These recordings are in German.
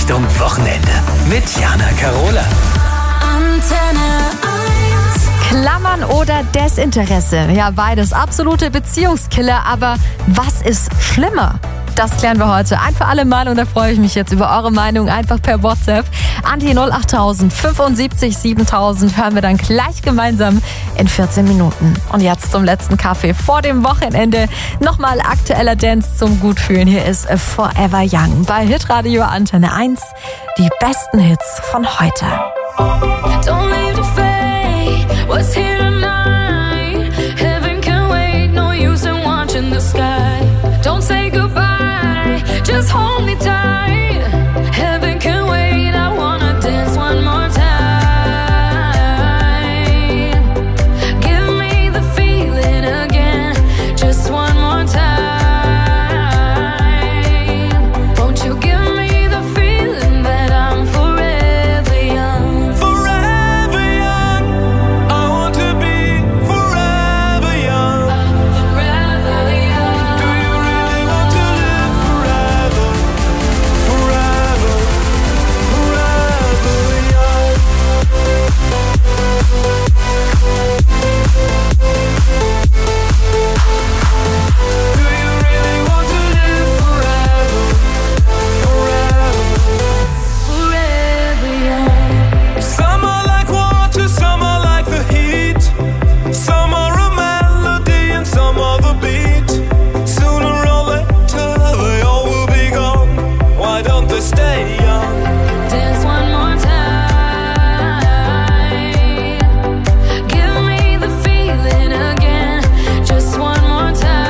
Richtung Wochenende mit Jana Carola. Antenne 1. Klammern oder Desinteresse? Ja, beides absolute Beziehungskiller, aber was ist schlimmer? Das klären wir heute ein für alle Mal und da freue ich mich jetzt über eure Meinung einfach per WhatsApp an die 08000 75 7000. Hören wir dann gleich gemeinsam in 14 Minuten. Und jetzt zum letzten Kaffee vor dem Wochenende. Nochmal aktueller Dance zum Gutfühlen. Hier ist Forever Young bei Hitradio Antenne 1. Die besten Hits von heute. Don't leave the fate, what's here tonight? Heaven can wait, no use in watching the sky. Don't say goodbye, just hold me tight. Heaven can wait, I wanna dance one more time. Give me the feeling again, just one more time. Won't you give me the feeling that I'm forever young? Forever young, I want to be forever young. Forever young. Do you really want to live forever? Forever, forever young. Do you really want to live forever? Forever. Forever young. Some are like water, some are like the heat. Some are a melody and some are the beat. Sooner or later they all will be gone. Why don't they stay young? Dance one more time. Give me the feeling again, just one more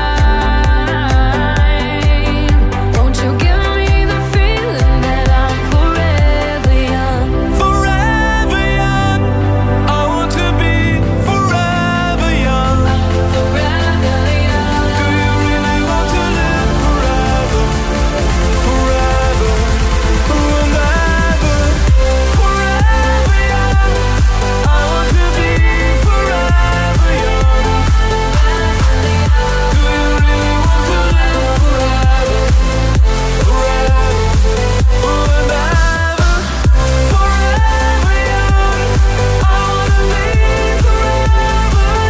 time. Won't you give me the feeling that I'm forever young? Forever young, I want to be forever young. Forever young. Do you really want to live forever? Forever, and ever. Forever young, I want to be forever young. Do you really want to live forever? Forever, and ever. Forever young, I want to be forever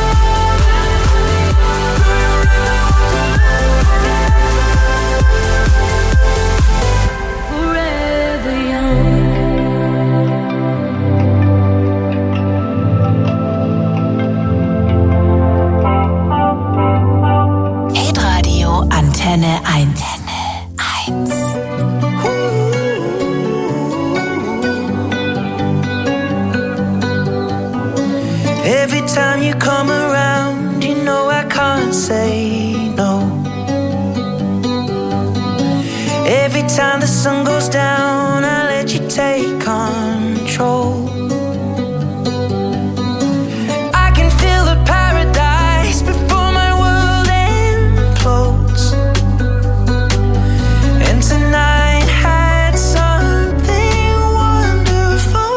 young. Forever young. Hitradio Antenne 1. Every time you come around, you know I can't say no. Every time the sun goes down, I let you take control. I can feel the paradise before my world implodes. And tonight had something wonderful.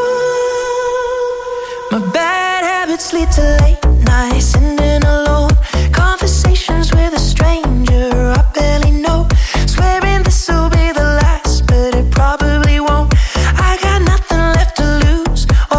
My bad habits lead to late nights, ending alone. Conversations with a stranger I barely know. Swearing this will be the last, but it probably won't. I got nothing left to lose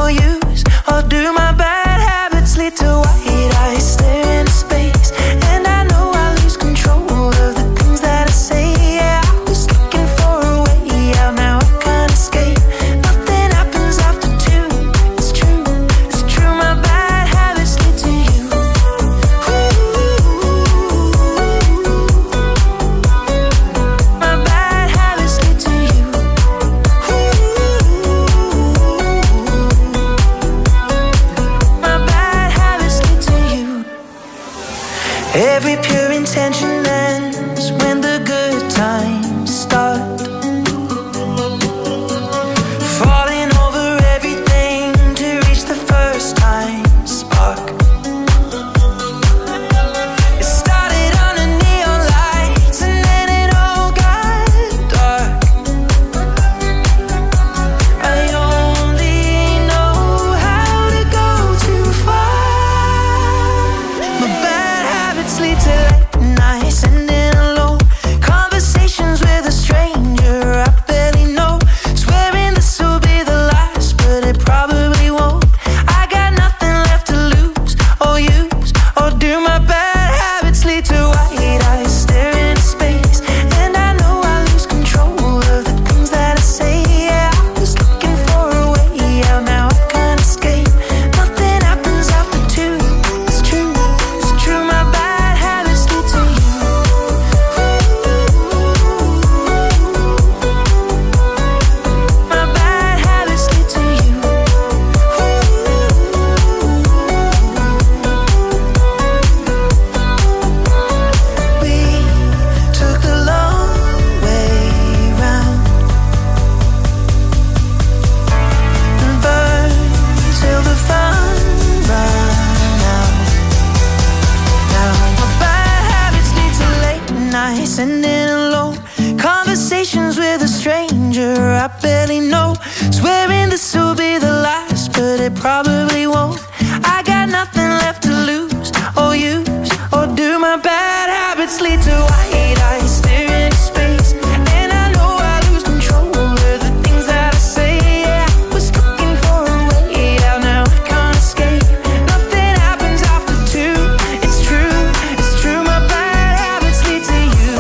danger I barely know. Swearing this will be the last, but it probably won't. I got nothing left to lose or use, or do my bad habits lead to white eyes staring into space? And I know I lose control of the things that I say. Yeah, I was looking for a way out, now I can't escape. Nothing happens after two. It's true, my bad habits lead to you.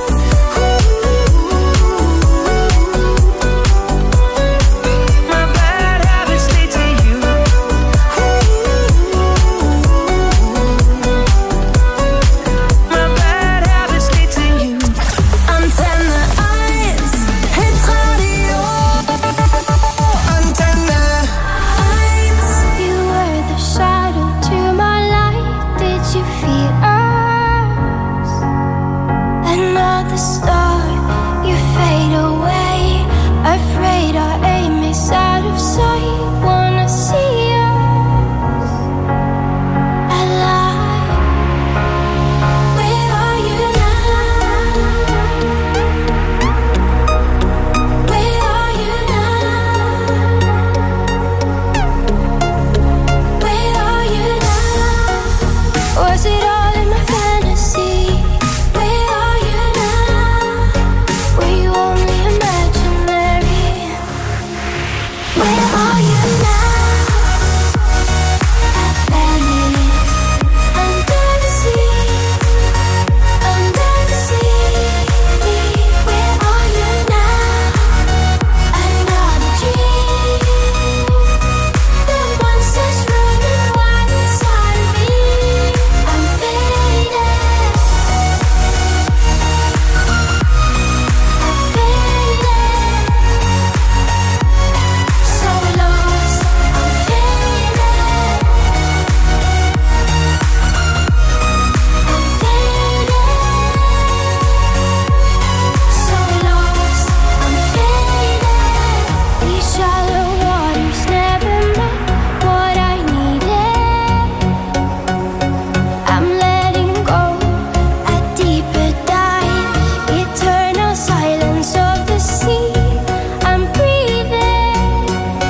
My bad habits lead to you. My bad habits lead to you. Antenne 1, Hitradio. Antenne 1. You were the shadow to my light. Did you feel us? Another star, you fade away. Afraid our aim is out of sight. Wanna see us alive. Where are you now? Where are you now? Where are you now? Was it all in my fantasy? Where are you now? Were you only imaginary? Where are you now? At Venice, under the sea, under the sea. Where are you now? Another dream. The monsters running wild inside of me. I'm faded. I'm faded. So lost. I'm faded. I'm faded. So lost. I'm faded. These shallow waters never met what I needed. I'm letting go a deeper dive. Eternal silence of the sea. I'm breathing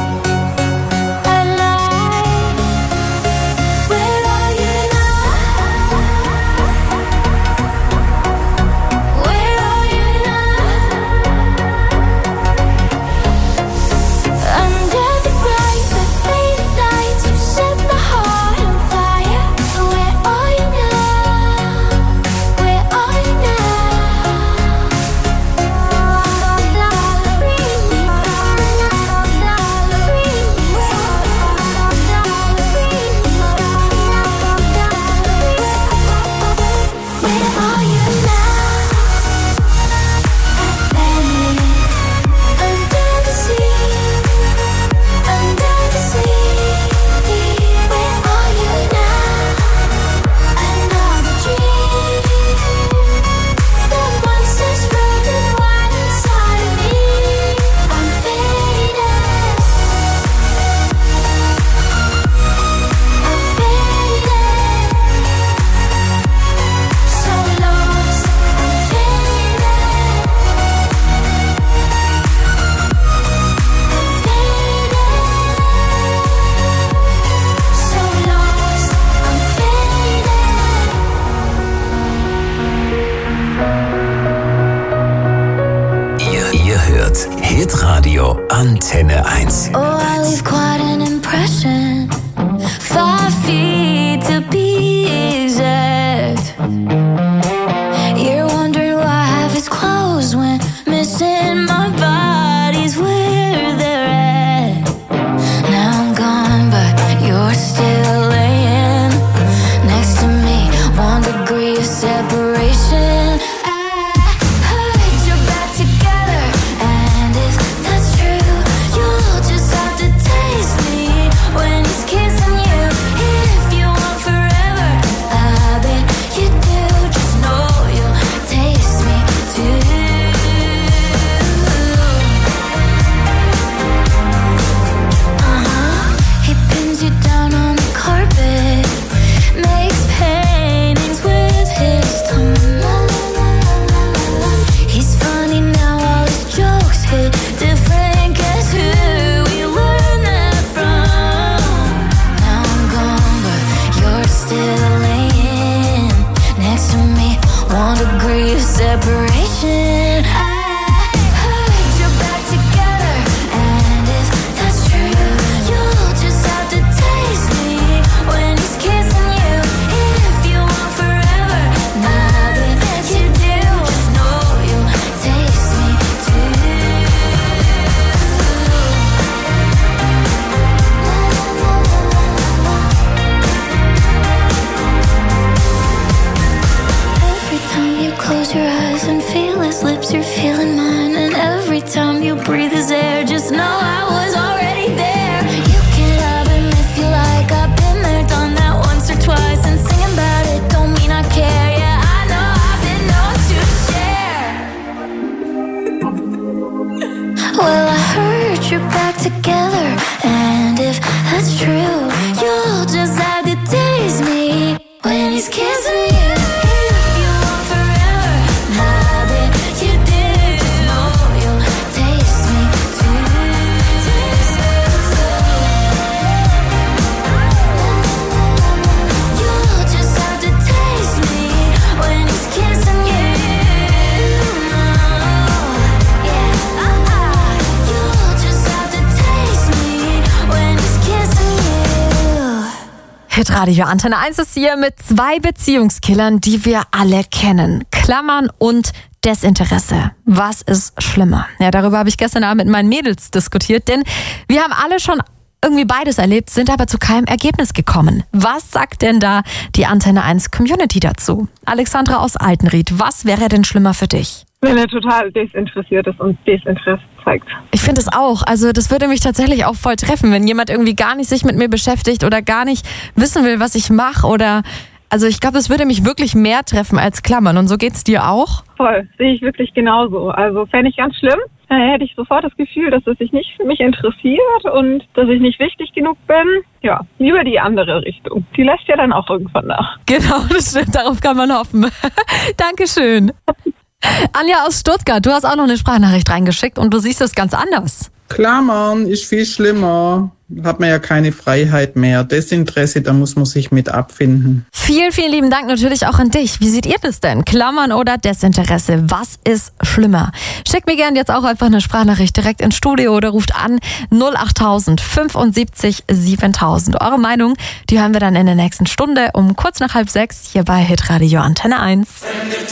alive. Where are you now? Where are you now? Under the bright but faded lights, you set my heart on fire. Where are you now? Where are you Where are you now? At Venice, under the sea, under the sea. Where are you now? Another dream. The monsters running wild inside of me. I'm faded. I'm faded. So lost. I'm faded. I'm faded. So lost. I'm faded. Ihr hört Hitradio Antenne 1. Oh, I leave quite an impression. 5 feet to be exact. You're wondering why half is closed when missing my body's where they're at. Now I'm gone, but you're still laying next to me. 1 degree of separation. I put your back together, and if that's true, you'll just have to taste me when you breathe his air. Just know I was already there. You can have him if you like. I've been there, done that once or twice. And singing about it don't mean I care. Yeah, I know I've been known to share. Well, I heard you're back together, and if that's true, you'll just have to tease me when he's kissing you. If you want forever, now that you did, just know you'll taste me too. Taste me too. You'll just have to taste me when he's kissing you. You'll just have to taste me when he's kissing you. Hitradio Antenne 1 ist hier mit 2 Beziehungskillern, die wir alle kennen. Klammern und Desinteresse. Was ist schlimmer? Ja, darüber habe ich gestern Abend mit meinen Mädels diskutiert, denn wir haben alle schon irgendwie beides erlebt, sind aber zu keinem Ergebnis gekommen. Was sagt denn da die Antenne 1 Community dazu? Alexandra aus Altenried, was wäre denn schlimmer für dich? Wenn er total desinteressiert ist und Desinteresse zeigt. Ich finde es auch. Also das würde mich tatsächlich auch voll treffen, wenn jemand irgendwie gar nicht sich mit mir beschäftigt oder gar nicht wissen will, was ich mache oder... Also ich glaube, es würde mich wirklich mehr treffen als Klammern. Und so geht's dir auch? Voll, sehe ich wirklich genauso. Also fände ich ganz schlimm. Hätte ich sofort das Gefühl, dass es sich nicht für mich interessiert und dass ich nicht wichtig genug bin. Ja, lieber die andere Richtung. Die lässt ja dann auch irgendwann nach. Genau, das stimmt. Darauf kann man hoffen. Dankeschön. Anja aus Stuttgart, du hast auch noch eine Sprachnachricht reingeschickt und du siehst es ganz anders. Klammern ist viel schlimmer. Hat man ja keine Freiheit mehr. Desinteresse, da muss man sich mit abfinden. Vielen, vielen lieben Dank natürlich auch an dich. Wie seht ihr das denn? Klammern oder Desinteresse? Was ist schlimmer? Schickt mir gerne jetzt auch einfach eine Sprachnachricht direkt ins Studio oder ruft an 08000 75 7000. Eure Meinung, die hören wir dann in der nächsten Stunde um kurz nach 5:30 hier bei Hitradio Antenne 1.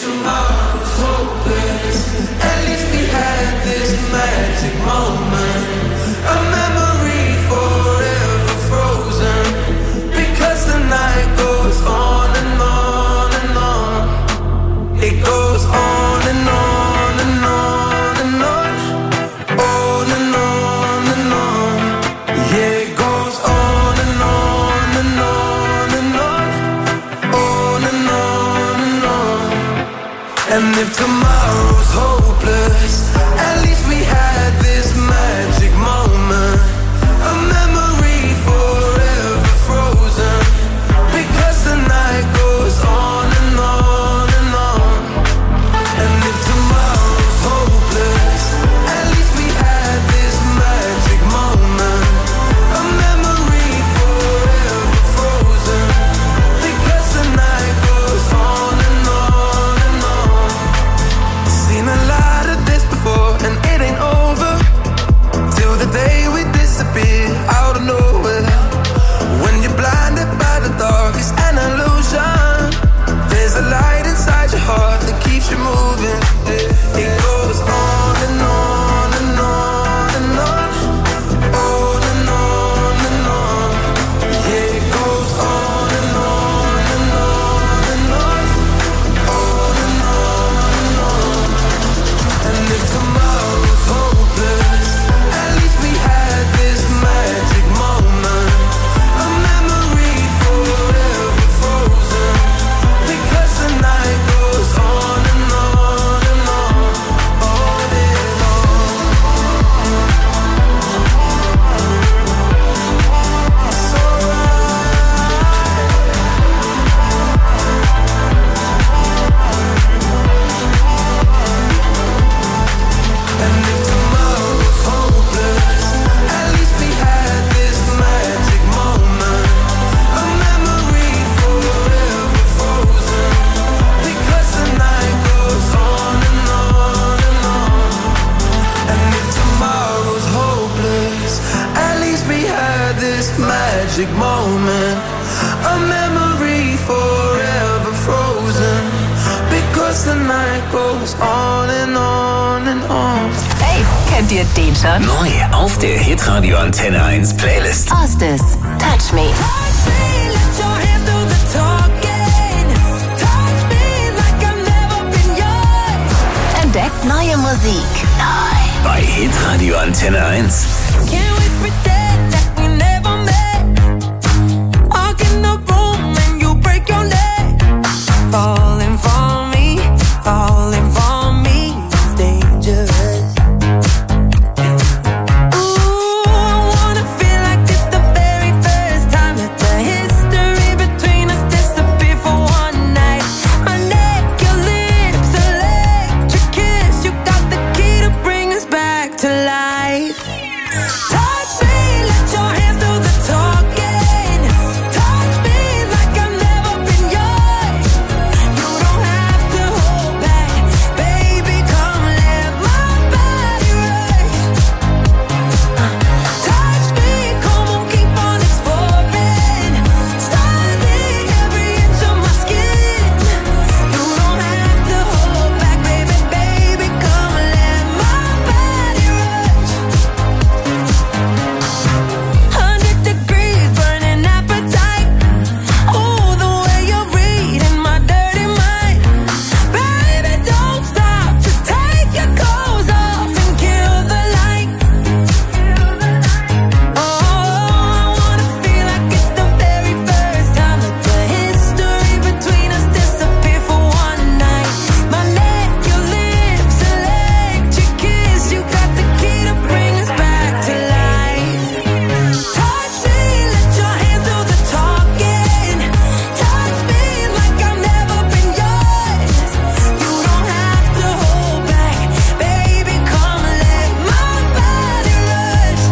And if tomorrow's hopeless, at least we had this magic moment, a memory forever frozen, because the night goes on and on and on. And if tomorrow's hopeless, at least we had this magic moment, a memory forever frozen, because the night goes on and on and on. Seen a lot of this before, and it ain't over till the day we disappear out of nowhere. When you're blinded by the dark, it's an illusion. There's a light inside your heart that keeps you moving. It goes on and on and on and on, on and on and on. Yeah, it goes on and on and on and on, on and on and on. And if tomorrow's hopeless, at least we had this magic moment, a memory forever frozen, because the night goes on and on and on, on and on. It's And if tomorrow's hopeless, at least we had this magic moment, a memory forever frozen, because the night goes on and on and on. And if tomorrow's hopeless, at least we had this magic moment, a memory forever frozen, because the night goes on and on and on. Hey, kennt ihr den schon? Neu auf der Hitradio Antenne 1 Playlist. Ostis, Touch Me. Entdeckt neue Musik. Neu. bei Hitradio Antenne 1. Can we pretend that we never met? Walk in the room and you break your neck. Falling for me is dangerous. Ooh, I wanna feel like it's the very first time that the history between us disappeared for one night. My neck, your lips, electric kiss. You got the key to bring us back to life. Touch me, let your hands do the talking. Touch me like I've never been yours. You don't have to hold back, baby, come let my body rush. Touch me, come on, keep on exploring. Study every inch of my skin. You don't have to hold back, baby, baby, come let my body rush. 100 degrees, burning appetite. Ooh, the way you're reading my dirty mind. Baby, don't stop, just take your clothes off and kill the light. Oh, I wanna feel like it's the very first time that the history between us disappeared for one night. My neck, your lips, electric kiss. You got the key to bring us back to life. Touch me, let your hands do the talking. Touch me like I've never been yours. You don't have to hold back, baby, come let my body rush.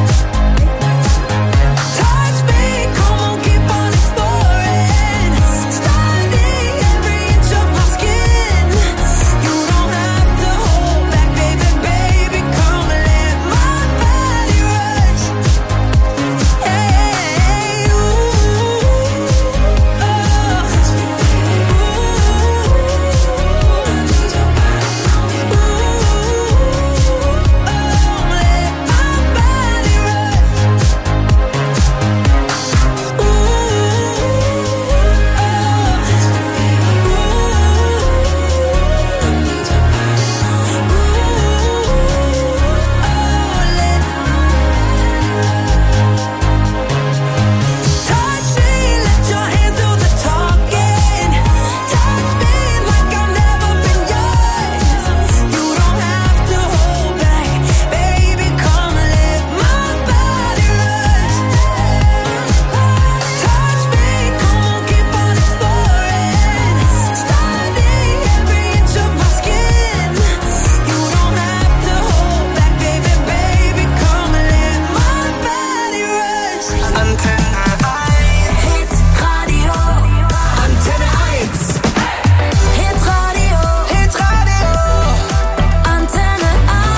Touch me, come on, keep on exploring. Study every inch of my skin. You don't have to hold back, baby, baby, come let my body rush. Hey, ooh, touch me, let your hands do the talking. Touch me like I've never been yours. You don't have to hold back, baby, come let my body rush. Touch me, come on, keep on exploring. Study every inch of my skin. You don't have to hold back, baby, baby, come let my body rush. Antenne 1. Hitradio Antenne 1. Hitradio Antenne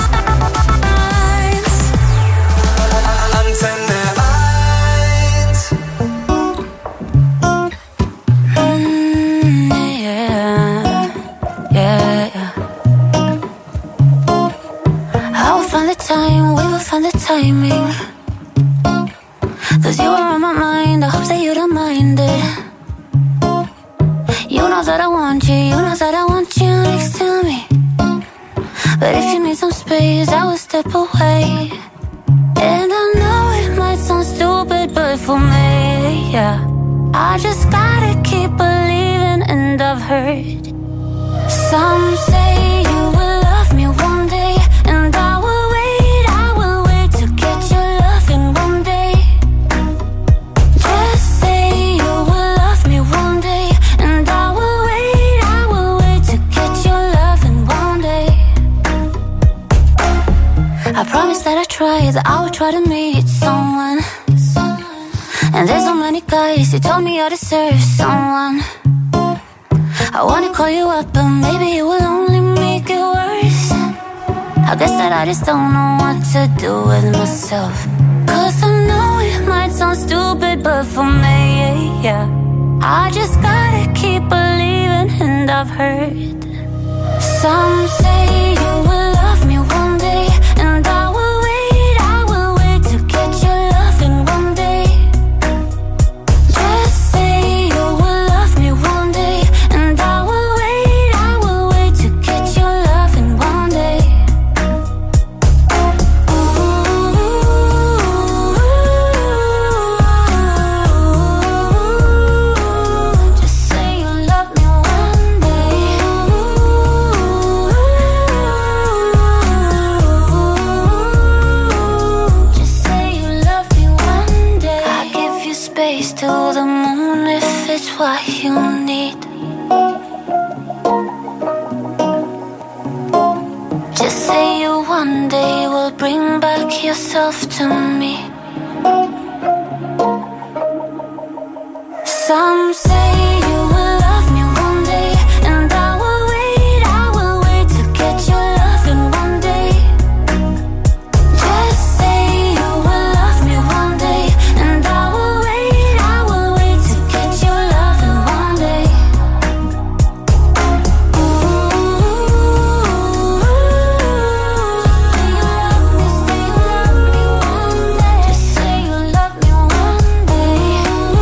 1. Antenne 1. Yeah. I will find the time, we will find the timing. 'Cause you are on my mind, I hope that you don't mind it. You know that I want you, you know that I want you next to me. But if you need some space, I will step away. And I know it might sound stupid, but for me, yeah, I just gotta keep believing. And I've heard some say you will love me one day, and I will wait to get your loving one day. Just say you will love me one day, and I will wait to get your loving one day. I promise that I try, that I will try to meet someone. And there's so many guys who told me I deserve someone. I wanna call you up, but maybe it will only make it worse. I guess that I just don't know what to do with myself. 'Cause I know it might sound stupid, but for me, yeah, I just gotta keep believing. And I've heard some say you will love me one day, and I will wait to get your loving one day. Just say you will love me one day, and I will wait to get your loving one day. take yourself to me. Some say you will love me one day, and I will wait to get your love in one day. Just say you will love me one day, and I will wait to get your love in one day. Just say you love me one day.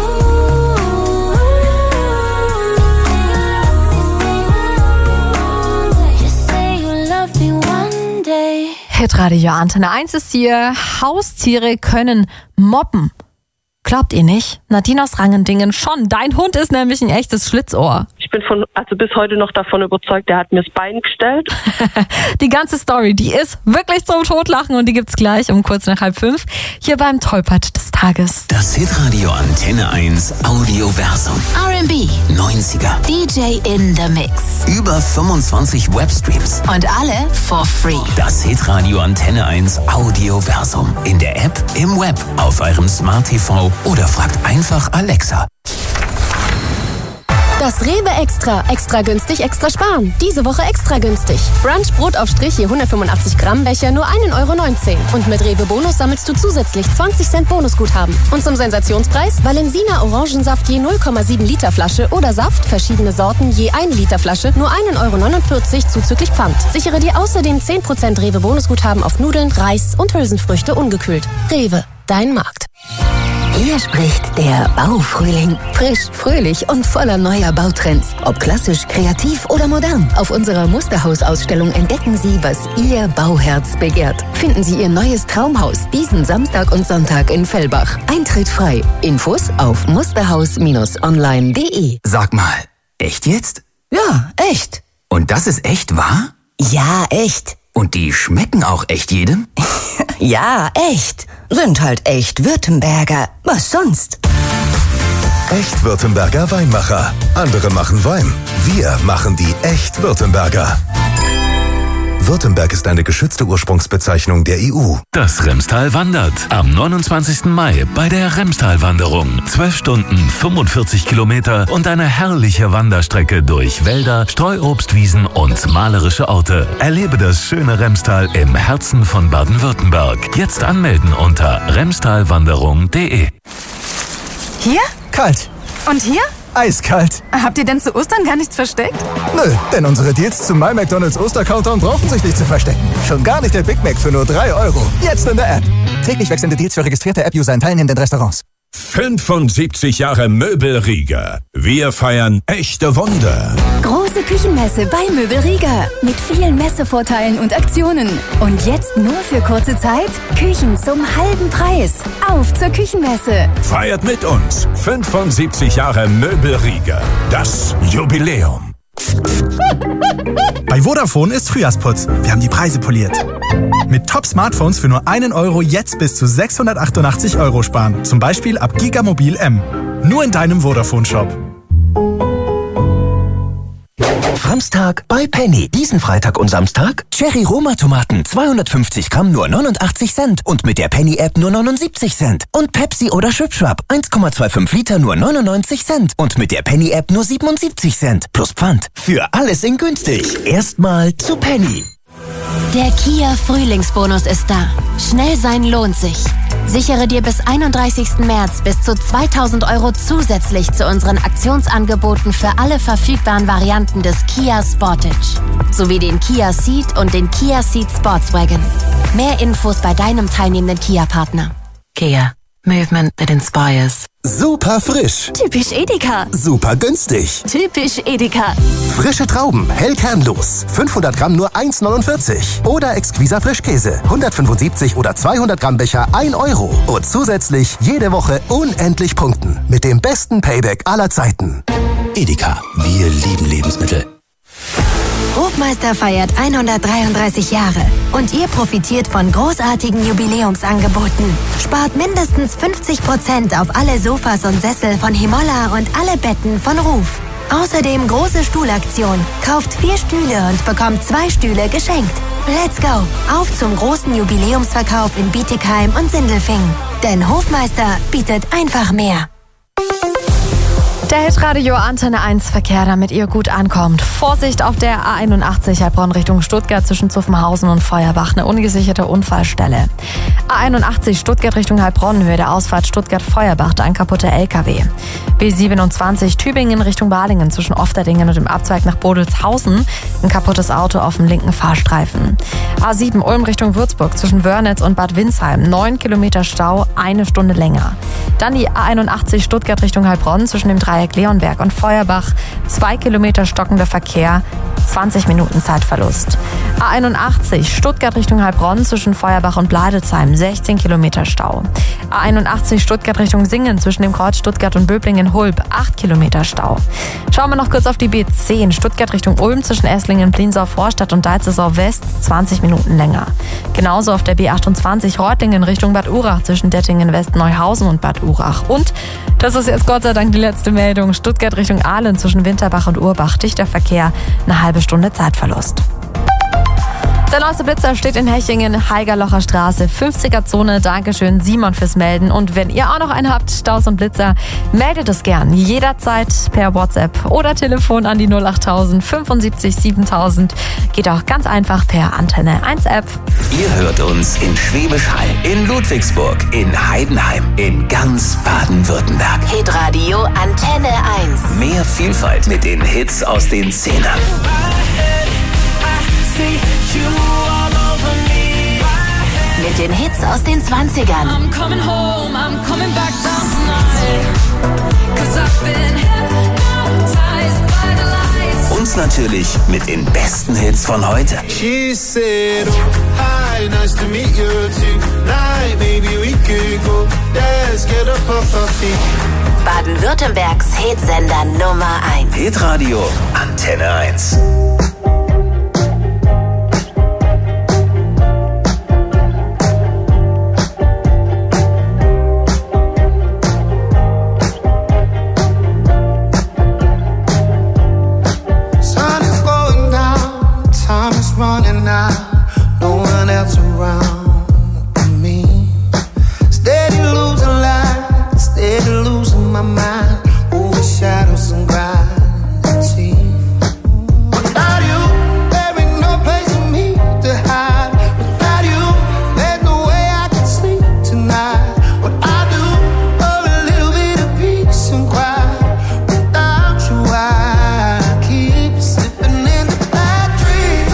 Just say you love me one day. Hitradio Antenne 1 ist hier. Haustiere können mobben. Glaubt ihr nicht? Nadine aus Rangendingen schon. Dein Hund ist nämlich ein echtes Schlitzohr. Ich bin bis heute noch davon überzeugt, der hat mir das Bein gestellt. Die ganze Story, die ist wirklich zum Totlachen und die gibt's gleich um kurz nach 4:30 hier beim Tollpatsch des Tages. Das Hitradio Antenne 1 Audioversum. R&B, 90er. DJ in the Mix. Über 25 Webstreams. Und alle for free. Das Hitradio Antenne 1 Audioversum. In der App, im Web, auf eurem Smart TV oder fragt einfach Alexa. Das Rewe Extra günstig, extra sparen. Diese Woche extra günstig. Brunch Brotaufstrich je 185 Gramm Becher nur 1,19 €. Und mit Rewe Bonus sammelst du zusätzlich 20 Cent Bonusguthaben. Und zum Sensationspreis Valensina Orangensaft je 0,7 Liter Flasche oder Saft, verschiedene Sorten je 1 Liter Flasche, nur 1,49 € zuzüglich Pfand. Sichere dir außerdem 10% Rewe Bonusguthaben auf Nudeln, Reis und Hülsenfrüchte ungekühlt. Rewe, dein Markt. Hier spricht der Baufrühling. Frisch, fröhlich und voller neuer Bautrends. Ob klassisch, kreativ oder modern. Auf unserer Musterhaus-Ausstellung entdecken Sie, was Ihr Bauherz begehrt. Finden Sie Ihr neues Traumhaus diesen Samstag und Sonntag in Fellbach. Eintritt frei. Infos auf musterhaus-online.de. Sag mal, echt jetzt? Ja, echt. Und das ist echt wahr? Ja, echt. Und die schmecken auch echt jedem? Ja, echt. Sind halt echt Württemberger. Was sonst? Echt Württemberger Weinmacher. Andere machen Wein. Wir machen die echt Württemberger. Württemberg ist eine geschützte Ursprungsbezeichnung der EU. Das Remstal wandert. Am 29. Mai bei der Remstal-Wanderung. 12 Stunden, 45 Kilometer und eine herrliche Wanderstrecke durch Wälder, Streuobstwiesen und malerische Orte. Erlebe das schöne Remstal im Herzen von Baden-Württemberg. Jetzt anmelden unter remstalwanderung.de. Hier? Kalt. Und hier? Eiskalt. Habt ihr denn zu Ostern gar nichts versteckt? Nö, denn unsere Deals zum My McDonald's Oster-Countdown brauchen sich nicht zu verstecken. Schon gar nicht der Big Mac für nur 3 €. Jetzt in der App. Täglich wechselnde Deals für registrierte App-User in teilnehmenden Restaurants. 75 Jahre Möbelrieger. Wir feiern echte Wunder. Große Küchenmesse bei Möbelrieger. Mit vielen Messevorteilen und Aktionen. Und jetzt nur für kurze Zeit Küchen zum halben Preis. Auf zur Küchenmesse. Feiert mit uns 75 Jahre Möbelrieger. Das Jubiläum. Bei Vodafone ist Frühjahrsputz. Wir haben die Preise poliert. Mit Top-Smartphones für nur 1 € jetzt bis zu 688 € sparen. Zum Beispiel ab Gigamobil M. Nur in deinem Vodafone-Shop. Samstag bei Penny. Diesen Freitag und Samstag Cherry-Roma-Tomaten 250 Gramm nur 89 Cent und mit der Penny-App nur 79 Cent. Und Pepsi oder Schwipschwapp 1,25 Liter nur 99 Cent und mit der Penny-App nur 77 Cent. Plus Pfand. Für alles in günstig. Erstmal zu Penny. Der Kia Frühlingsbonus ist da. Schnell sein lohnt sich. Sichere dir bis 31. März bis zu 2.000 € zusätzlich zu unseren Aktionsangeboten für alle verfügbaren Varianten des Kia Sportage. Sowie den Kia Ceed und den Kia Ceed Sportswagen. Mehr Infos bei deinem teilnehmenden Kia-Partner. Kia. Movement that inspires. Super frisch. Typisch Edeka. Super günstig. Typisch Edeka. Frische Trauben, hell kernlos. 500 Gramm nur 1,49. Oder exquiser Frischkäse. 175 oder 200 Gramm Becher 1 €. Und zusätzlich jede Woche unendlich punkten. Mit dem besten Payback aller Zeiten. Edeka. Wir lieben Lebensmittel. Hofmeister feiert 133 Jahre und ihr profitiert von großartigen Jubiläumsangeboten. Spart mindestens 50% auf alle Sofas und Sessel von Himolla und alle Betten von Ruf. Außerdem große Stuhlaktion. Kauft 4 Stühle und bekommt 2 Stühle geschenkt. let's go! Auf zum großen Jubiläumsverkauf in Bietigheim und Sindelfingen. Denn Hofmeister bietet einfach mehr. Der Hitradio Antenne 1 Verkehr, damit ihr gut ankommt. Vorsicht auf der A81 Heilbronn Richtung Stuttgart zwischen Zuffenhausen und Feuerbach. Eine ungesicherte Unfallstelle. A81 Stuttgart Richtung Heilbronn, Höhe der Ausfahrt Stuttgart-Feuerbach, ein kaputter LKW. B27 Tübingen Richtung Balingen zwischen Ofterdingen und dem Abzweig nach Bodelshausen. Ein kaputtes Auto auf dem linken Fahrstreifen. A7 Ulm Richtung Würzburg zwischen Wörnitz und Bad Windsheim. 9 Kilometer Stau, 1 Stunde länger. Dann die A81 Stuttgart Richtung Heilbronn zwischen dem Dreieck Leonberg und Feuerbach. 2 Kilometer stockender Verkehr, 20 Minuten Zeitverlust. A81 Stuttgart Richtung Heilbronn zwischen Feuerbach und Bladelsheim. 16 Kilometer Stau. A81 Stuttgart Richtung Singen zwischen dem Kreuz Stuttgart und Böblingen-Hulb. 8 Kilometer Stau. Schauen wir noch kurz auf die B10 Stuttgart Richtung Ulm zwischen Esslingen, Pliensau-Vorstadt und Deizesau-West. 20 Minuten länger. Genauso auf der B28 Reutlingen Richtung Bad Urach zwischen Dettingen-West, Neuhausen und Bad Urach. Und das ist jetzt Gott sei Dank die letzte Meldung. Stuttgart Richtung Aalen zwischen Winterbach und Urbach. Dichter Verkehr, eine halbe Stunde Zeitverlust. Der neueste Blitzer steht in Hechingen, Haigerlocher Straße, 50er-Zone. Dankeschön, Simon, fürs Melden. Und wenn ihr auch noch einen habt, Staus und Blitzer, meldet es gern. Jederzeit per WhatsApp oder Telefon an die 08000 75 7000. Geht auch ganz einfach per Antenne 1 App. Ihr hört uns in Schwäbisch Hall, in Ludwigsburg, in Heidenheim, in ganz Baden-Württemberg. Hitradio Antenne 1. Mehr Vielfalt mit den Hits aus den 10ern. Mit den Hits aus den 20ern. I'm coming home, I'm coming back down tonight. 'Cause I've been hypnotized by the lights. Und natürlich mit den besten Hits von heute. She said, oh, hi, nice to meet you tonight. Maybe we could go dance, get up off our feet. Baden-Württembergs Hitsender Nummer 1. Hitradio Antenne 1. Running out, no one else around me. Steady losing light, steady losing my mind. Over shadows and gravity. Without you, there ain't no place for me to hide. Without you, there's no way I can sleep tonight. What I do for a little bit of peace and quiet. Without you, I keep slipping in the bad dreams.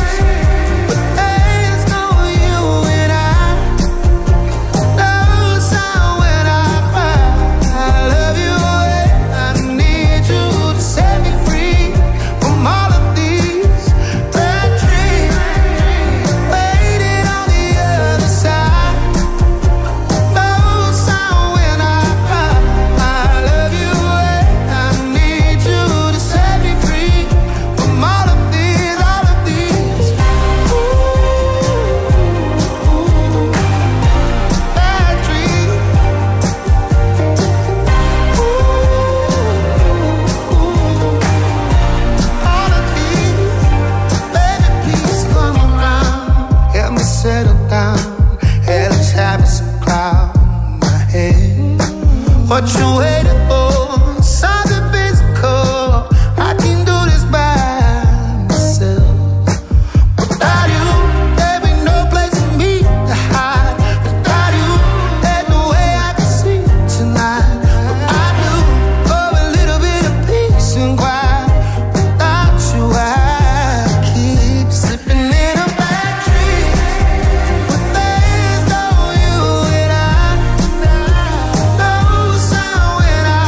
What you waiting for? Something physical. I can do this by myself. Without you, there ain't no place for me to hide. Without you, there's no way I can sleep tonight. What I do for a little bit of peace and quiet. Without you, I keep slipping in a bad dream. But there's no you and I. No sound when I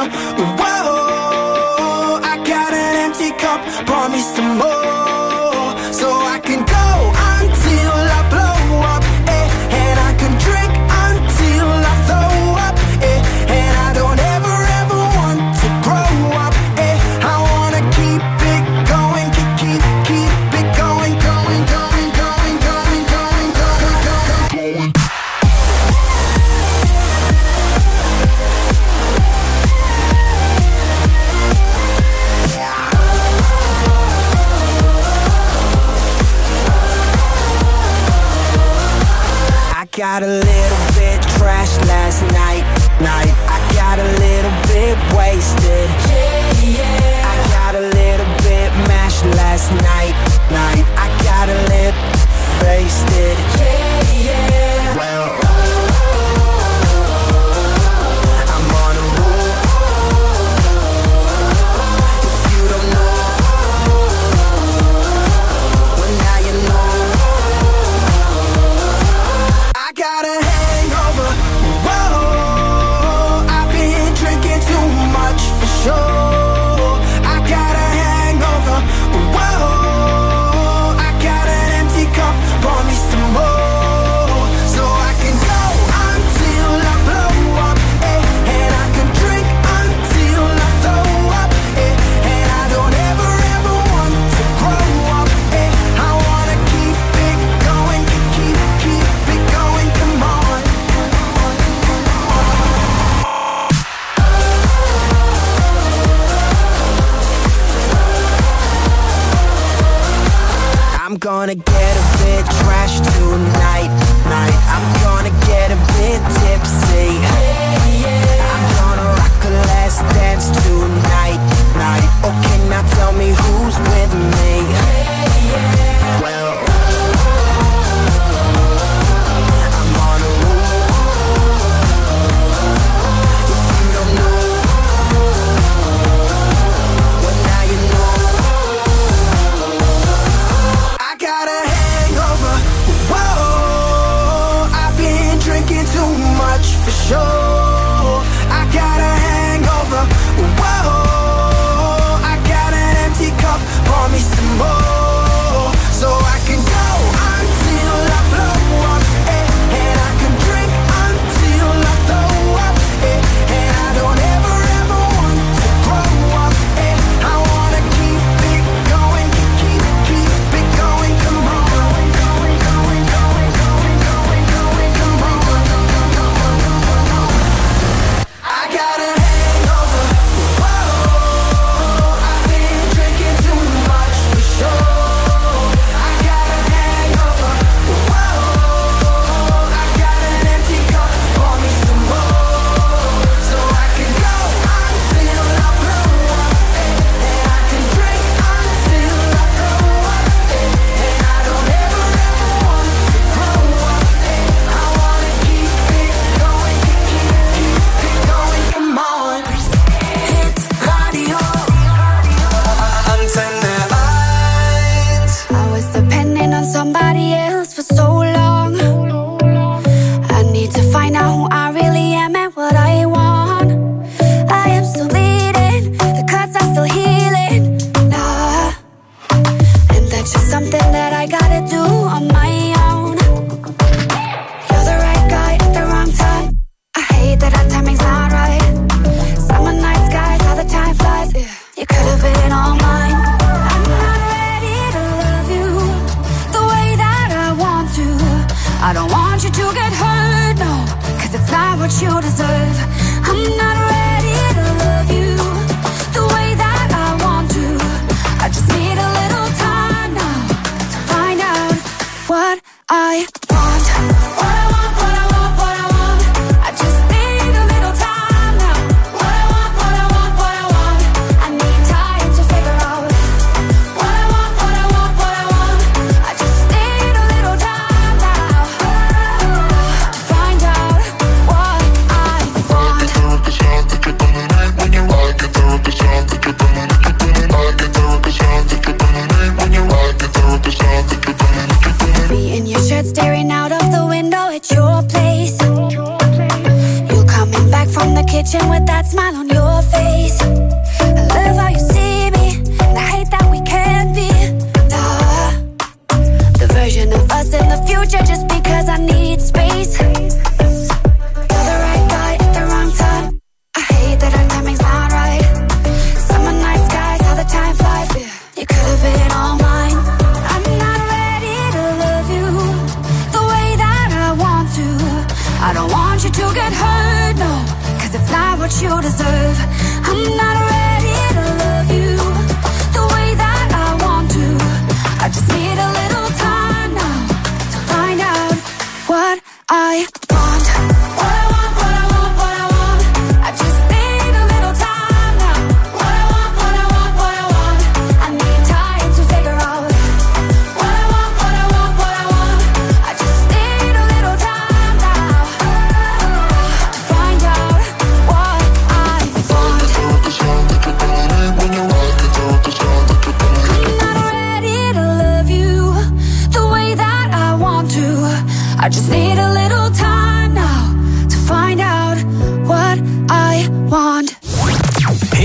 over. Whoa, I got an empty cup, pour me some more, so I can go until I blow up, and I can drink until I throw up, and I don't ever want to grow up, I wanna keep it going, keep it going, going. Got a little bit trashed last night. I got a little bit wasted. I got a little bit mashed last night. I got a little wasted. Well, I'm on a roll. If you don't know, well now you know. I got a hangover, whoa, I've been drinking too much for sure. I got a hangover, whoa, I got an empty cup, pour me some more, so I can go until I blow up, and I can drink until I throw up, and I don't ever want to grow up, I wanna keep it going, keep it going, come on. I'm gonna get a bit trashed tonight. I'm gonna get a bit tipsy. I'm gonna rock a last dance tonight. Okay, now tell me who's with me. Well, I'm on a roll. If you don't know, well now you know. I got a hangover, whoa, I've been drinking too much for sure.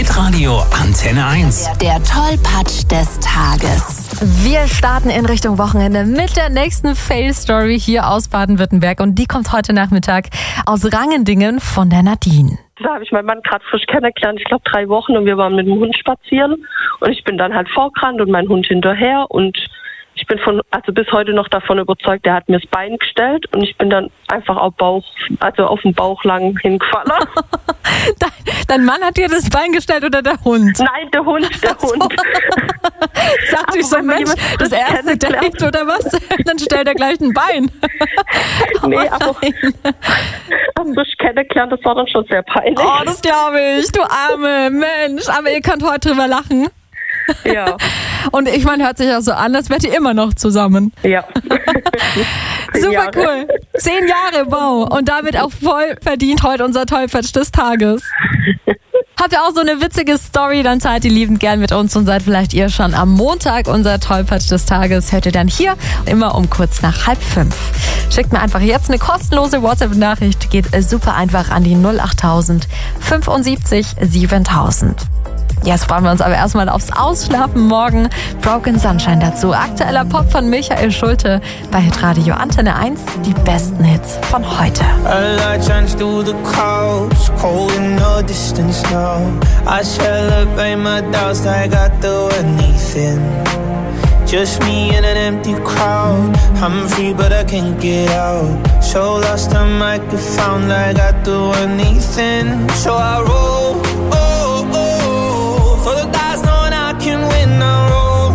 Hitradio Antenne 1. Der Tollpatsch des Tages. Wir starten in Richtung Wochenende mit der nächsten Fail-Story hier aus Baden-Württemberg. Und die kommt heute Nachmittag aus Rangendingen von der Nadine. Da habe ich meinen Mann gerade frisch kennengelernt, ich glaube 3 Wochen, und wir waren mit dem Hund spazieren. Und ich bin dann halt vorgerannt und mein Hund hinterher. Und ich bin bis heute noch davon überzeugt, der hat mir das Bein gestellt und ich bin dann einfach auf dem Bauch lang hingefallen. Dein Mann hat dir das Bein gestellt oder der Hund? Nein, der Hund. Sagt sich so, Mensch, das erste Date oder was? Dann stellt er gleich ein Bein. Nee, aber frisch kennengelernt, das war dann schon sehr peinlich. Oh, das glaube ich, du arme Mensch. Aber ihr könnt heute drüber lachen. Ja. Und ich meine, hört sich ja so an, als wärt ihr immer noch zusammen. Ja. Super cool. 10 Jahre, wow. Und damit auch voll verdient heute unser Tollpatsch des Tages. Habt ihr auch so eine witzige Story, dann teilt die liebend gern mit uns und seid vielleicht ihr schon am Montag unser Tollpatsch des Tages. Hört ihr dann hier immer um kurz nach 4:30. Schickt mir einfach jetzt eine kostenlose WhatsApp-Nachricht. Geht super einfach an die 08000 75 7000. Jetzt freuen wir uns aber erstmal aufs Ausschlafen morgen. Broken Sunshine dazu. Aktueller Pop von Michael Schulte bei Hitradio Antenne 1. Die besten Hits von heute. A light shines through the clouds, cold in the distance now. I celebrate my doubts like I do anything. Just me in an empty crowd. I'm free but I can't get out. So lost I might get found like I do anything. So I roll, for the guys knowing I can win, I roll,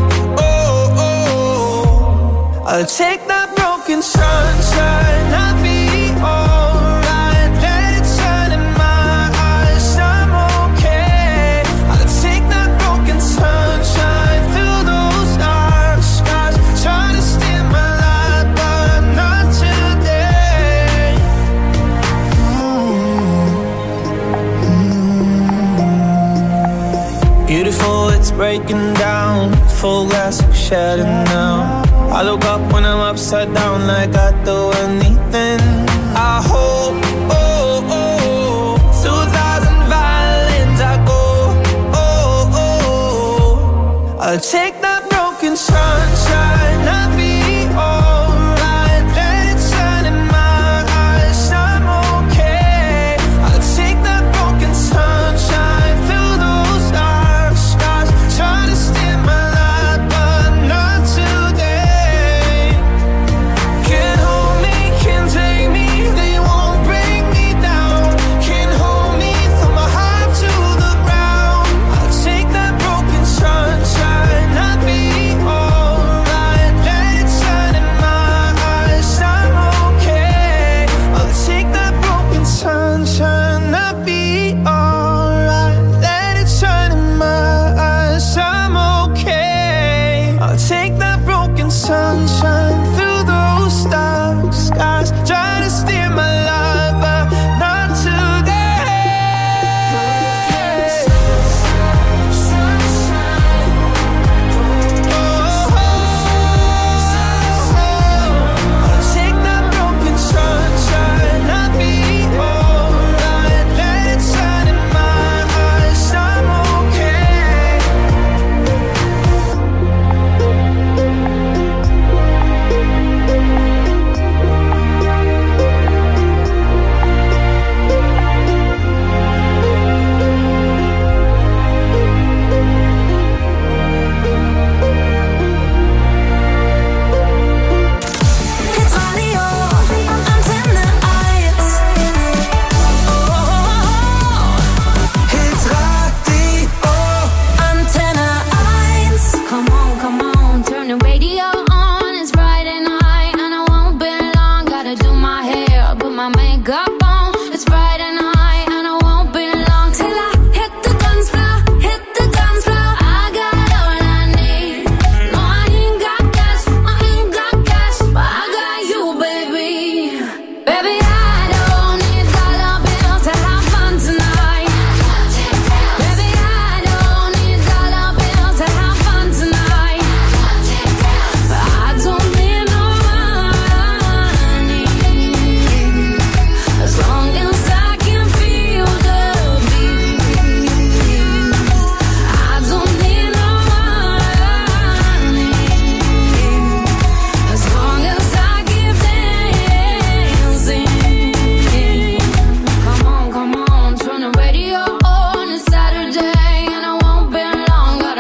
I'll take that broken sunshine, I'll be alright. Let it shine in my eyes, I'm okay. I'll take that broken sunshine, fill those dark skies. Try to steal my light, but not today. Beautiful, it's breaking down. Full glass like shattered now. I look up when I'm upside down like I do anything. I hope, 2,000 violins I go, I'll take that broken sunshine, I'll be alright. Let it shine in my eyes, I'm okay. I'll take that broken sunshine, fill those dark skies. Try to steal my light, but not today. Can't hold me, can't take me, they won't break me down. Can't hold me from my heart to the ground. I'll take that broken sunshine, I'll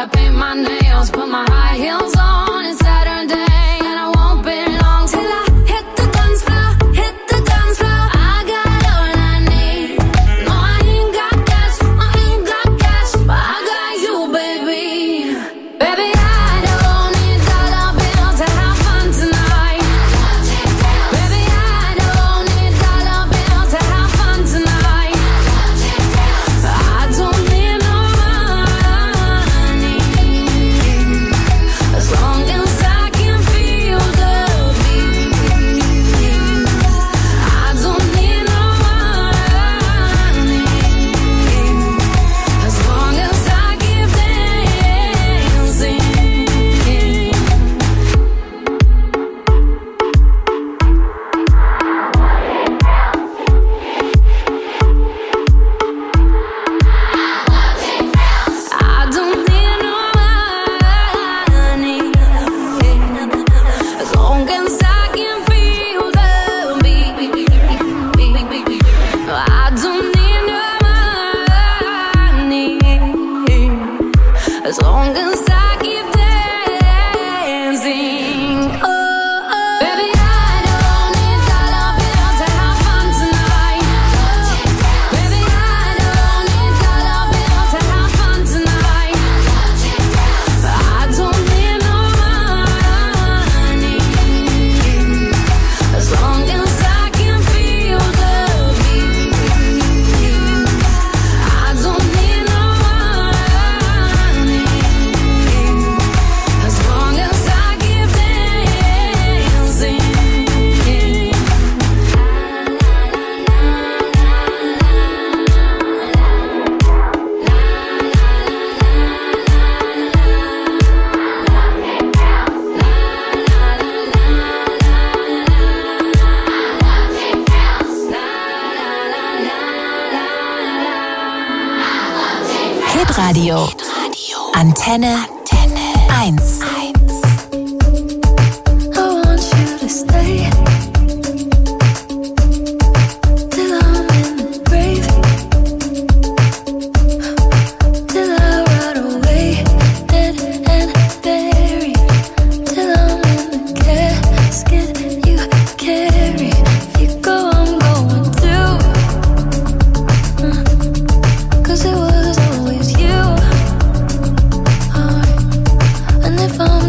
Gotta paint my nails, put my high heels on. It's Saturday and I won't be long till I hit the dance floor, hit the dance floor. I got all I need. No, I ain't got cash, but I got you, baby. Baby, I don't need dollar bills to have fun tonight. Baby, I don't need dollar bills to have fun tonight. I don't need no money, as long as I can feel the beat. I don't need no money, as long as I keep dancing. I don't need no money, as long as I can feel the beat. I don't need no money, as long as I keep dancing. Oh, baby, I don't need dollar bills to have fun tonight. Baby, I don't need dollar bills to have fun tonight. I don't need no money, as long as I can feel the beat. I don't need no money, as long as I keep dancing. Hitradio. Antenne 1. I want you to stay till I'm in the grave, till I rot away, dead and buried, till I'm in the casket you carry. If you go, I'm going too, 'cause it was always you. And if I'm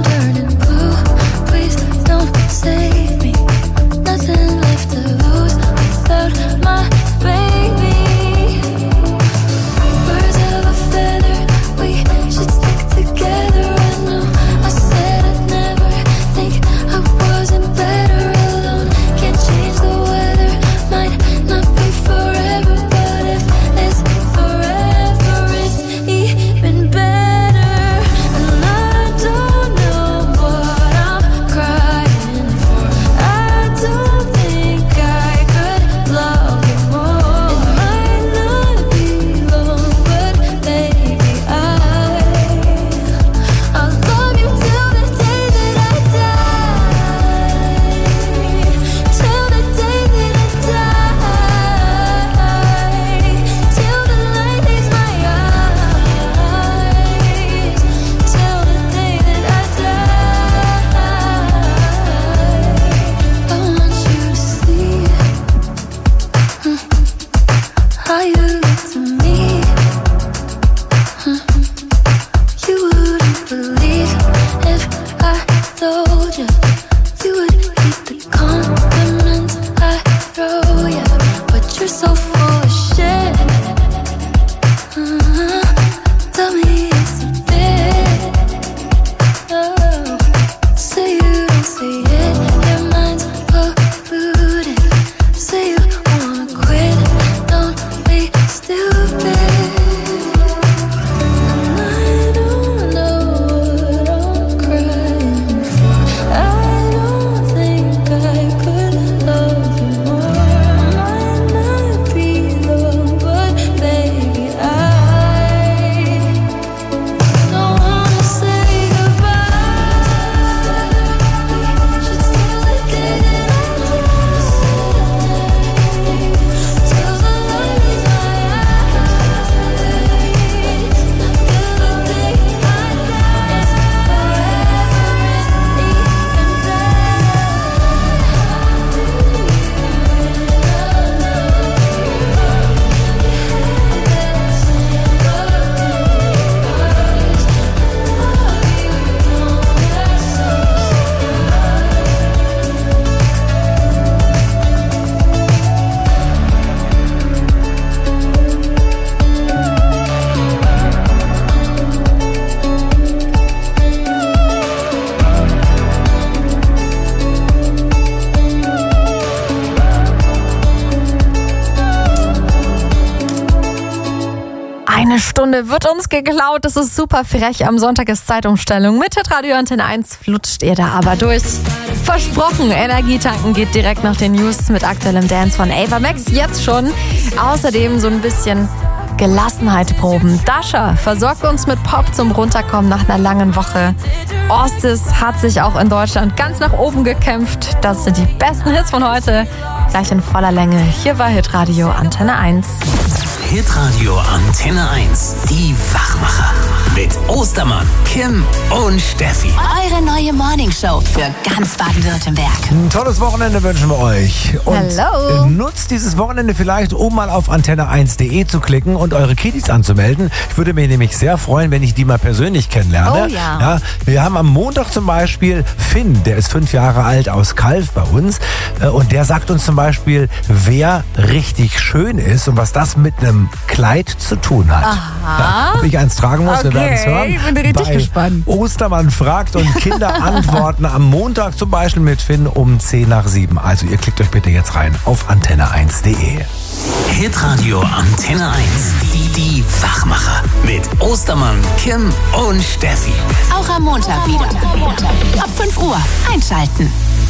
Stunde wird uns geklaut. Das ist super frech. Am Sonntag ist Zeitumstellung. Mit Hitradio Antenne 1 flutscht ihr da aber durch. Versprochen, Energietanken geht direkt nach den News mit aktuellem Dance von Ava Max. Jetzt schon. Außerdem so ein bisschen Gelassenheit proben. Dasha versorgt uns mit Pop zum Runterkommen nach einer langen Woche. Orstis hat sich auch in Deutschland ganz nach oben gekämpft. Das sind die besten Hits von heute. Gleich in voller Länge. Hier war Hitradio Antenne 1. Hitradio Antenne 1. Die Wachmacher. Mit Ostermann, Kim und Steffi. Eure neue Morningshow für ganz Baden-Württemberg. Ein tolles Wochenende wünschen wir euch. Und Hello. Nutzt dieses Wochenende vielleicht, um mal auf antenne1.de zu klicken und eure Kiddies anzumelden. Ich würde mich nämlich sehr freuen, wenn ich die mal persönlich kennenlerne. Oh ja. Wir haben am Montag zum Beispiel Finn, der ist 5 Jahre alt, aus Kalf bei uns. Und der sagt uns zum Beispiel, wer richtig schön ist und was das mit einem Kleid zu tun hat. Aha. Ob ich eins tragen muss, wir werden es hören. Ich bin richtig gespannt. Ostermann fragt und Kinder antworten am Montag zum Beispiel mit Finn um 6:10. Also ihr klickt euch bitte jetzt rein auf antenne1.de. Hitradio Antenne 1. Die Wachmacher. Mit Ostermann, Kim und Steffi. Auch am Montag wieder. Ab 5 Uhr einschalten.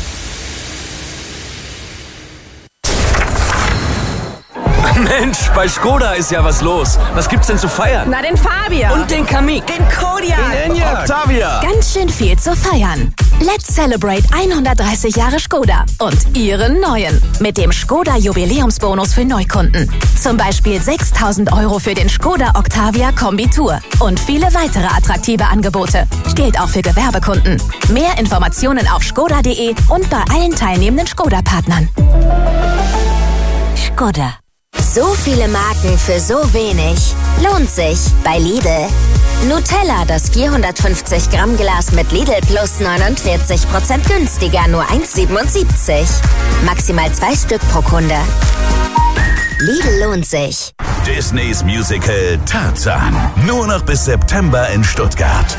Mensch, bei Skoda ist ja was los. Was gibt's denn zu feiern? Na, den Fabian. Und den Kamiq. Den Kodiaq. Den Enyaq. Octavia. Ganz schön viel zu feiern. Let's celebrate 130 Jahre Skoda und ihren neuen. Mit dem Skoda Jubiläumsbonus für Neukunden. Zum Beispiel 6.000 € für den Skoda Octavia Kombi Tour. Und viele weitere attraktive Angebote. Gilt auch für Gewerbekunden. Mehr Informationen auf skoda.de und bei allen teilnehmenden Skoda-Partnern. Skoda. So viele Marken für so wenig. Lohnt sich bei Lidl. Nutella, das 450 Gramm Glas mit Lidl Plus 49% günstiger, nur 1,77. Maximal 2 Stück pro Kunde. Lidl lohnt sich. Disneys Musical Tarzan. Nur noch bis September in Stuttgart.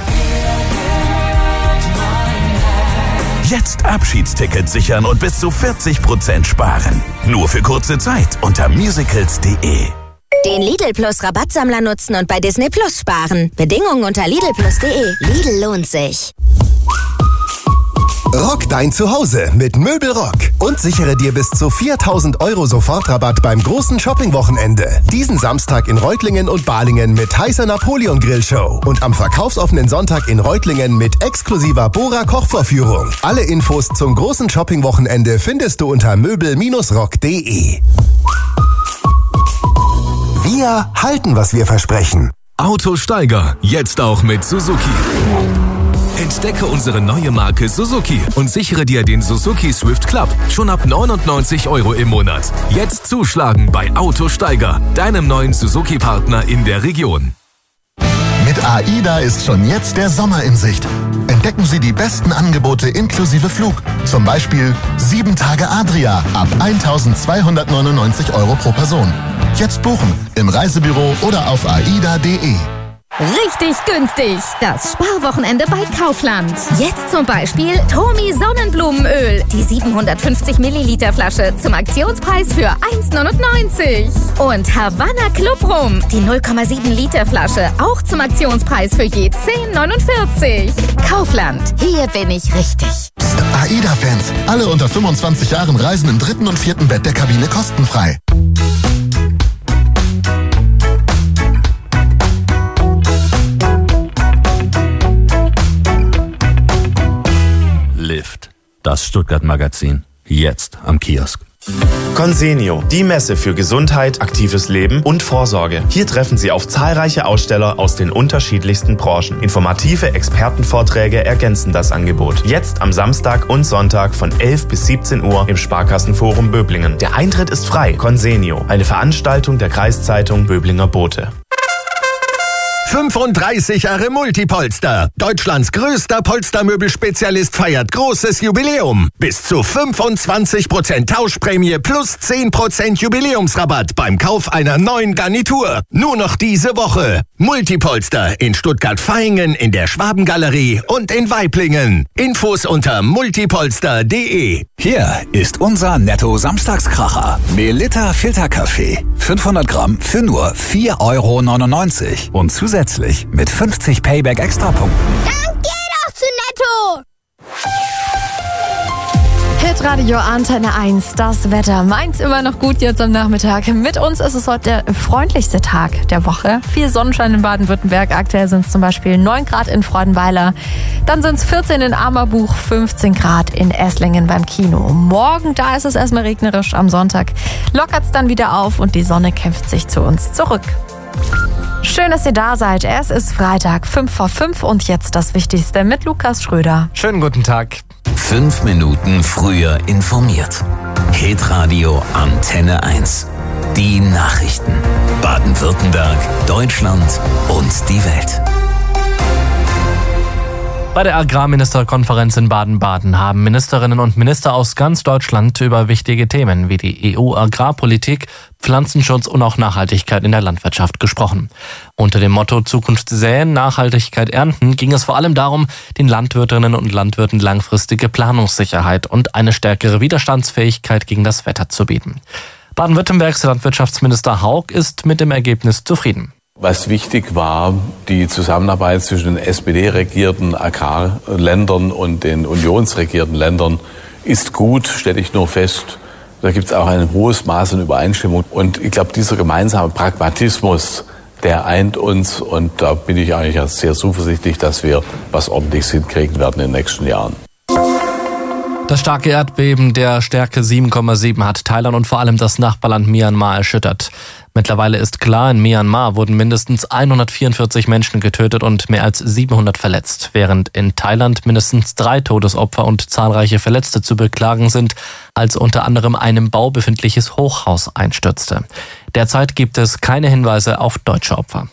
Jetzt Abschiedstickets sichern und bis zu 40% sparen. Nur für kurze Zeit unter musicals.de. Den Lidl Plus Rabattsammler nutzen und bei Disney Plus sparen. Bedingungen unter lidlplus.de. Lidl lohnt sich. Rock dein Zuhause mit Möbelrock und sichere dir bis zu 4.000 € Sofortrabatt beim großen Shoppingwochenende. Diesen Samstag in Reutlingen und Balingen mit heißer Napoleon-Grillshow und am verkaufsoffenen Sonntag in Reutlingen mit exklusiver Bora-Kochvorführung. Alle Infos zum großen Shoppingwochenende findest du unter möbel-rock.de. Wir halten, was wir versprechen. Autosteiger, jetzt auch mit Suzuki. Entdecke unsere neue Marke Suzuki und sichere dir den Suzuki Swift Club schon ab 99 € im Monat. Jetzt zuschlagen bei Autosteiger, deinem neuen Suzuki-Partner in der Region. Mit AIDA ist schon jetzt der Sommer in Sicht. Entdecken Sie die besten Angebote inklusive Flug. Zum Beispiel 7 Tage Adria ab 1.299 € pro Person. Jetzt buchen im Reisebüro oder auf aida.de. Richtig günstig. Das Sparwochenende bei Kaufland. Jetzt zum Beispiel Tomi Sonnenblumenöl. Die 750 Milliliter Flasche zum Aktionspreis für 1,99. Und Havanna Club Rum. Die 0,7 Liter Flasche auch zum Aktionspreis für je 10,49. Kaufland. Hier bin ich richtig. AIDA-Fans. Alle unter 25 Jahren reisen im 3. und 4. Bett der Kabine kostenfrei. Lift. Das Stuttgart-Magazin. Jetzt am Kiosk. Consenio, die Messe für Gesundheit, aktives Leben und Vorsorge. Hier treffen Sie auf zahlreiche Aussteller aus den unterschiedlichsten Branchen. Informative Expertenvorträge ergänzen das Angebot. Jetzt am Samstag und Sonntag von 11 bis 17 Uhr im Sparkassenforum Böblingen. Der Eintritt ist frei. Consenio, eine Veranstaltung der Kreiszeitung Böblinger Bote. 35 Jahre Multipolster. Deutschlands größter Polstermöbelspezialist feiert großes Jubiläum. Bis zu 25% Tauschprämie plus 10% Jubiläumsrabatt beim Kauf einer neuen Garnitur. Nur noch diese Woche. Multipolster in Stuttgart-Vaihingen, in der Schwabengalerie und in Waiblingen. Infos unter multipolster.de. Hier ist unser Netto-Samstagskracher. Melitta Filterkaffee. 500 Gramm für nur 4,99 € und zusätzlich mit 50 Payback-Extrapunkten. Dann geh doch zu Netto! Hitradio Antenne 1, das Wetter. Meint's immer noch gut jetzt am Nachmittag. Mit uns ist es heute der freundlichste Tag der Woche. Viel Sonnenschein in Baden-Württemberg. Aktuell sind es zum Beispiel 9 Grad in Freudenweiler. Dann sind es 14 in Ammerbuch, 15 Grad in Esslingen beim Kino. Morgen, da ist es erstmal regnerisch. Am Sonntag lockert's dann wieder auf und die Sonne kämpft sich zu uns zurück. Schön, dass ihr da seid. Es ist Freitag, 5:05 und jetzt das Wichtigste mit Lukas Schröder. Schönen guten Tag. 5 Minuten früher informiert. Hitradio Antenne 1. Die Nachrichten. Baden-Württemberg, Deutschland und die Welt. Bei der Agrarministerkonferenz in Baden-Baden haben Ministerinnen und Minister aus ganz Deutschland über wichtige Themen wie die EU-Agrarpolitik, Pflanzenschutz und auch Nachhaltigkeit in der Landwirtschaft gesprochen. Unter dem Motto Zukunft säen, Nachhaltigkeit ernten ging es vor allem darum, den Landwirtinnen und Landwirten langfristige Planungssicherheit und eine stärkere Widerstandsfähigkeit gegen das Wetter zu bieten. Baden-Württembergs Landwirtschaftsminister Haug ist mit dem Ergebnis zufrieden. Was wichtig war, die Zusammenarbeit zwischen den SPD-regierten Agrarländern und den unionsregierten Ländern ist gut, stelle ich nur fest. Da gibt es auch ein hohes Maß an Übereinstimmung. Und ich glaube, dieser gemeinsame Pragmatismus, der eint uns. Und da bin ich eigentlich sehr zuversichtlich, dass wir was Ordentliches hinkriegen werden in den nächsten Jahren. Das starke Erdbeben der Stärke 7,7 hat Thailand und vor allem das Nachbarland Myanmar erschüttert. Mittlerweile ist klar, in Myanmar wurden mindestens 144 Menschen getötet und mehr als 700 verletzt, während in Thailand mindestens 3 Todesopfer und zahlreiche Verletzte zu beklagen sind, als unter anderem ein im Bau befindliches Hochhaus einstürzte. Derzeit gibt es keine Hinweise auf deutsche Opfer.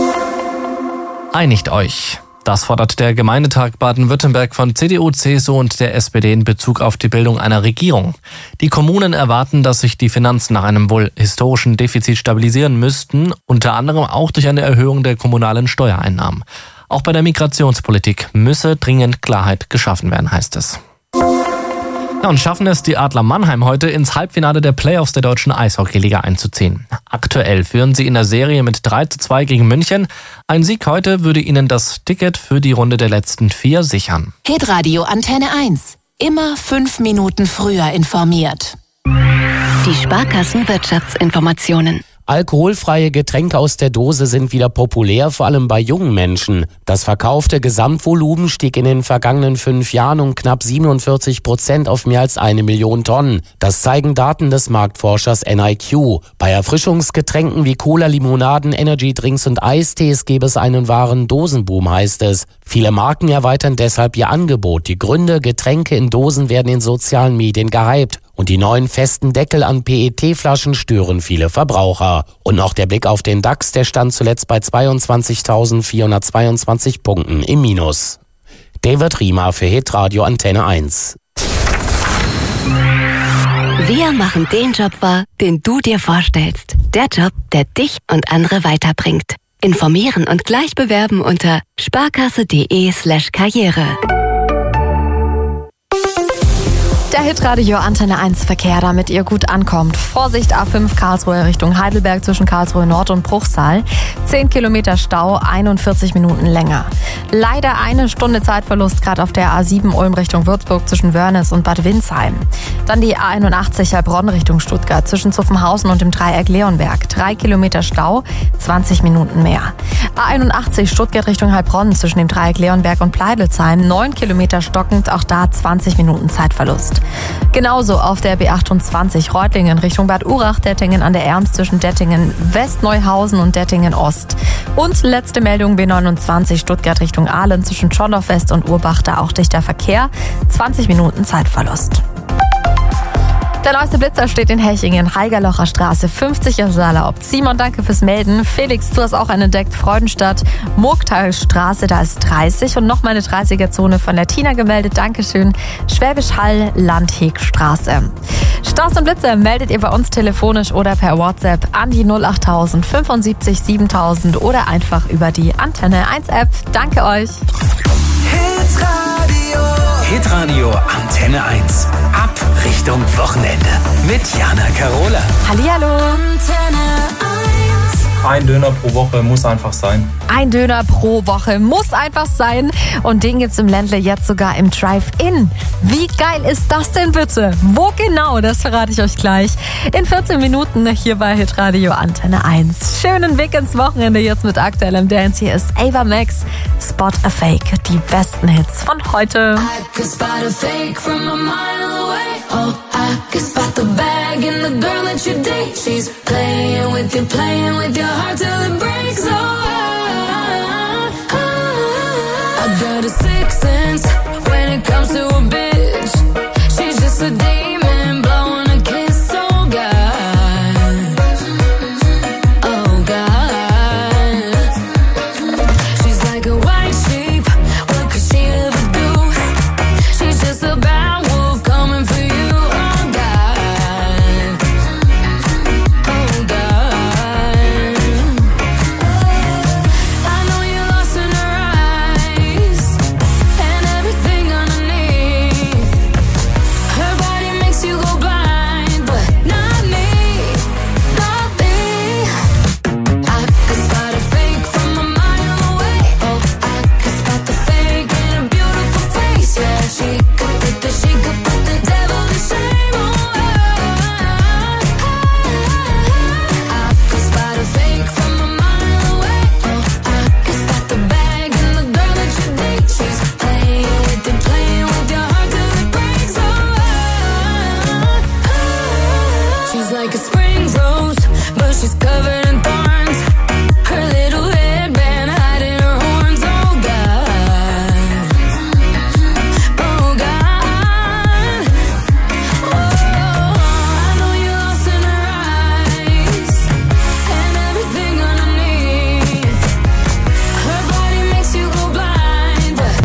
Einigt euch! Das fordert der Gemeindetag Baden-Württemberg von CDU, CSU und der SPD in Bezug auf die Bildung einer Regierung. Die Kommunen erwarten, dass sich die Finanzen nach einem wohl historischen Defizit stabilisieren müssten, unter anderem auch durch eine Erhöhung der kommunalen Steuereinnahmen. Auch bei der Migrationspolitik müsse dringend Klarheit geschaffen werden, heißt es. Ja, und schaffen es die Adler Mannheim heute ins Halbfinale der Playoffs der deutschen Eishockeyliga einzuziehen. Aktuell führen sie in der Serie mit 3:2 gegen München. Ein Sieg heute würde ihnen das Ticket für die Runde der letzten 4 sichern. Hitradio Antenne 1. Immer 5 Minuten früher informiert. Die Sparkassen-Wirtschaftsinformationen. Alkoholfreie Getränke aus der Dose sind wieder populär, vor allem bei jungen Menschen. Das verkaufte Gesamtvolumen stieg in den vergangenen 5 Jahren um knapp 47% auf mehr als 1 Million Tonnen. Das zeigen Daten des Marktforschers NIQ. Bei Erfrischungsgetränken wie Cola, Limonaden, Energydrinks und Eistees gäbe es einen wahren Dosenboom, heißt es. Viele Marken erweitern deshalb ihr Angebot. Die Gründe, Getränke in Dosen werden in sozialen Medien gehypt. Und die neuen festen Deckel an PET-Flaschen stören viele Verbraucher. Und noch der Blick auf den DAX, der stand zuletzt bei 22.422 Punkten im Minus. David Riemer für Hitradio Antenne 1. Wir machen den Job wahr, den du dir vorstellst. Der Job, der dich und andere weiterbringt. Informieren und gleich bewerben unter sparkasse.de/Karriere. Der Hitradio Antenne 1 Verkehr, damit ihr gut ankommt. Vorsicht A5 Karlsruhe Richtung Heidelberg zwischen Karlsruhe Nord und Bruchsal. 10 Kilometer Stau, 41 Minuten länger. Leider 1 Stunde Zeitverlust gerade auf der A7 Ulm Richtung Würzburg zwischen Wörnes und Bad Windsheim. Dann die A81 Heilbronn Richtung Stuttgart zwischen Zuffenhausen und dem Dreieck Leonberg. 3 Kilometer Stau, 20 Minuten mehr. A81 Stuttgart Richtung Heilbronn zwischen dem Dreieck Leonberg und Pleidelsheim. 9 Kilometer stockend, auch da 20 Minuten Zeitverlust. Genauso auf der B28 Reutlingen Richtung Bad Urach-Dettingen an der Erms zwischen Dettingen West, Neuhausen und Dettingen Ost. Und letzte Meldung B29 Stuttgart Richtung Ahlen zwischen Schondorf West und Urbach, da auch dichter Verkehr. 20 Minuten Zeitverlust. Der neueste Blitzer steht in Hechingen, Haigerlocher Straße, 50 ist erlaubt. Simon, danke fürs Melden. Felix, du hast auch einen entdeckt, Freudenstadt, Murgtalstraße, da ist 30 und nochmal eine 30er-Zone von der Tina gemeldet, Dankeschön. Schwäbisch Hall, Landhegstraße. Staus und Blitze meldet ihr bei uns telefonisch oder per WhatsApp an die 08000 75 7000 oder einfach über die Antenne 1 App. Danke euch. Hitradio Antenne 1. Ab Richtung Wochenende. Mit Jana Karola. Hallihallo. Ein Döner pro Woche muss einfach sein. Ein Döner pro Woche muss einfach sein. Und den gibt's im Ländle jetzt sogar im Drive-In. Wie geil ist das denn bitte? Wo genau? Das verrate ich euch gleich. In 14 Minuten hier bei Hitradio Antenne 1. Schönen Weg ins Wochenende jetzt mit aktuellem Dance. Hier ist Ava Max, Spot a Fake. Die besten Hits von heute. I could spot a fake from a mile away. Oh, I could spot the bag in the girl that you date. She's playing with your heart till it breaks. Oh, I got a sixth sense when it comes to a bitch. She's just a demon blowing a kiss. Oh God, oh God. She's like a white sheep. What could she ever do? She's just a bad wolf coming for you. Oh God, oh God. I know you're lost in her eyes and everything underneath. Her body makes you go blind, but not me, not me. I could spot a fake from a mile away. Oh, I could spot the fake in a beautiful face. Yeah, she could put the devil to shame. Oh, I could spot a fake from a mile away. Oh, I could spot the bag in the girl that you date. She's playing with your heart till it breaks. Oh, she's like a spring rose, but she's covered